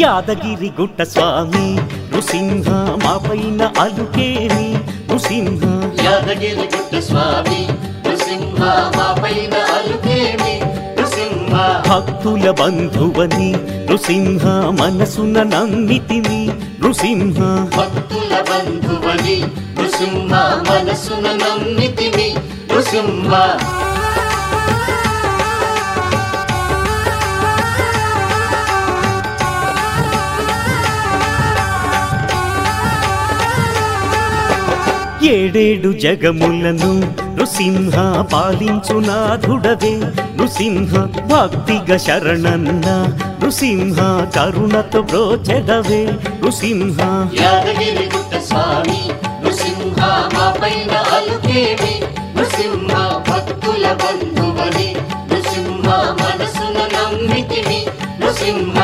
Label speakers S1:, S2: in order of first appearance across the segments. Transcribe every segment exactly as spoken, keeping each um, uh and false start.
S1: యాదగిరి గుట్ట స్వామి నృసింహ మా పైన అలుకేమి నృసింహ
S2: యాదగిరి గుట్ట స్వామి నృసింహ మా పైన అలుకేమి నృసింహ
S1: భక్తుల బంధువని నృసింహ మనసున నమ్మితిని నృసింహ
S2: భక్తుల బంధువని నృసింహ మనసున నమ్మితిని నృసింహ
S1: ఏడేడు జగములను నృసింహ పాలించునాథుడవే నృసింహ భక్తిగా శరణన్న నృసింహ కరుణతో బ్రోచెదవే నృసింహ
S2: యాదగిరి గుట్ట స్వామి నృసింహ మా పైన అలుకేమి నృసింహ భక్తుల బంధువని నృసింహ మనసున నమ్మితిని నృసింహ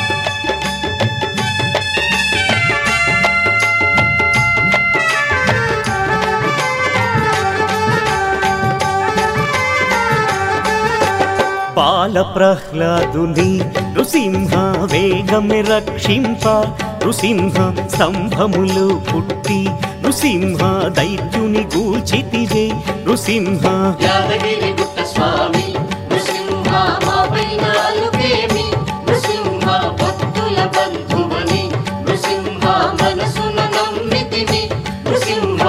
S1: బాల ప్రహ్లాదుని నృసింహ వేగమే రక్షింప నృసింహ స్తంభములు పుట్టి నృసింహ దైత్యుని గూల్చితివే నృసింహ
S2: యాదగిరి గుట్ట స్వామి నృసింహ మా పైన అలుకేమి నృసింహ భక్తుల బంధువని నృసింహ మనసున నమ్మితిని నృసింహ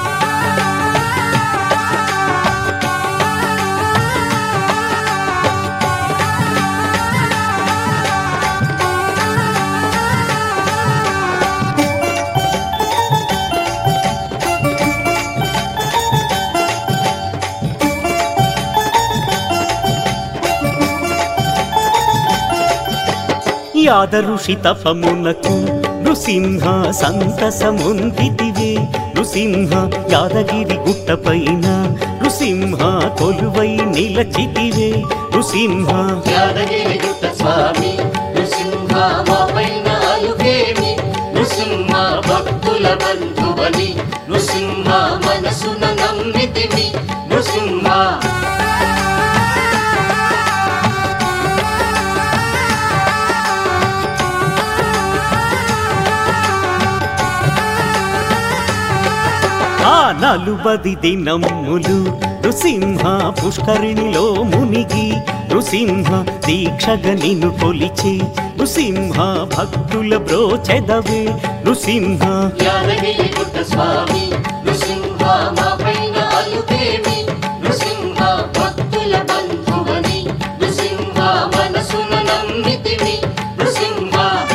S1: యాదఋషి తపమునకు నృసింహ సంతసముందితివే నృసింహ యాదగిరి గుట్ట పైన నృసింహ కొలువై నిలచితివే నృసింహ
S2: యాదగిరి గుట్ట స్వామి నృసింహ మా పైన అలుకేమి నృసింహ భక్తుల బంధువని నృసింహ మనసున నమ్మితిని నృసింహ
S1: ఆ నలుబది దినములు నృసింహ పుష్కరిణిలో మునిగి నృసింహ దీక్షగా నిన్ను కొలిచి నృసింహ భక్తుల బ్రోచెదవే నృసింహ
S2: యాదగిరి గుట్ట స్వామి నృసింహ మా పైన అలుకేమి నృసింహ భక్తుల బంధువని నృసింహ మనసున నమ్మితిని నృసింహ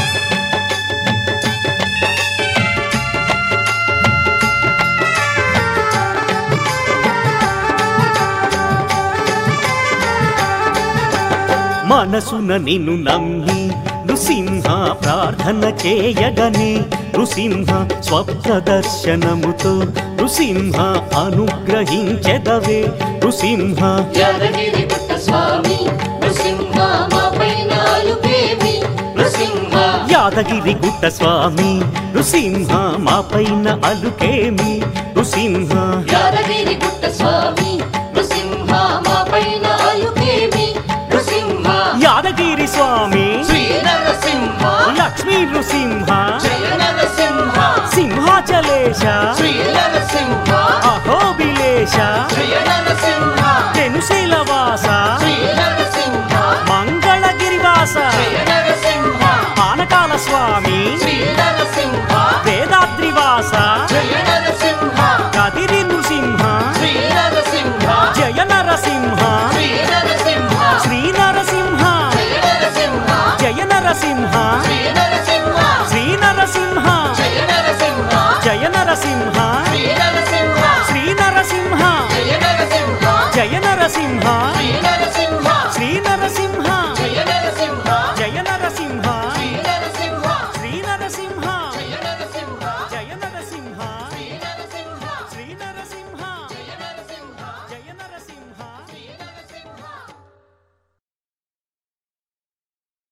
S1: మనసున నిన్ను నమ్మి నృసింహ ప్రార్థన చేయగనే నృసింహ స్వప్న దర్శనముతో నృసింహ అనుగ్రహించెదవే నృసింహ
S2: యాదగిరి గుట్ట స్వామి నృసింహ మా పైన అలుకేమి నృసింహ
S1: యాదగిరి గుట్ట స్వామి నృసింహ మా పైన అలుకేమి నృసింహ
S2: యాదగిరి గుట్ట స్వామి నృసింహ మా పైన అలుకేమి నృసింహ
S1: యాదగిరి స్వామి
S2: శ్రీ నరసింహ
S1: లక్ష్మీ నృసింహ
S2: జయ నరసింహ
S1: సింహాచలేశ
S2: శ్రీ నరసింహ
S1: అహోబిలేశ
S2: జయ నరసింహ
S1: తెనుశీలవాస
S2: శ్రీ నరసింహ
S1: మంగళగిరివాస
S2: జయ నరసింహ
S1: పానకాల స్వామి
S2: శ్రీ నరసింహ
S1: వేదాద్రివాస
S2: జయ నరసింహ
S1: కదిరి నృసింహ
S2: శ్రీ నరసింహ
S1: జయ నరసింహ
S2: శ్రీ నరసింహ
S1: శ్రీ నరసింహ
S2: జయ నరసింహ
S1: శ్రీ నరసింహ
S2: శ్రీ నరసింహ
S1: జయ నరసింహ
S2: జయ నరసింహ
S1: శ్రీ నరసింహ
S2: శ్రీ నరసింహ
S1: జయ నరసింహ
S2: జయ నరసింహ
S1: శ్రీ నరసింహ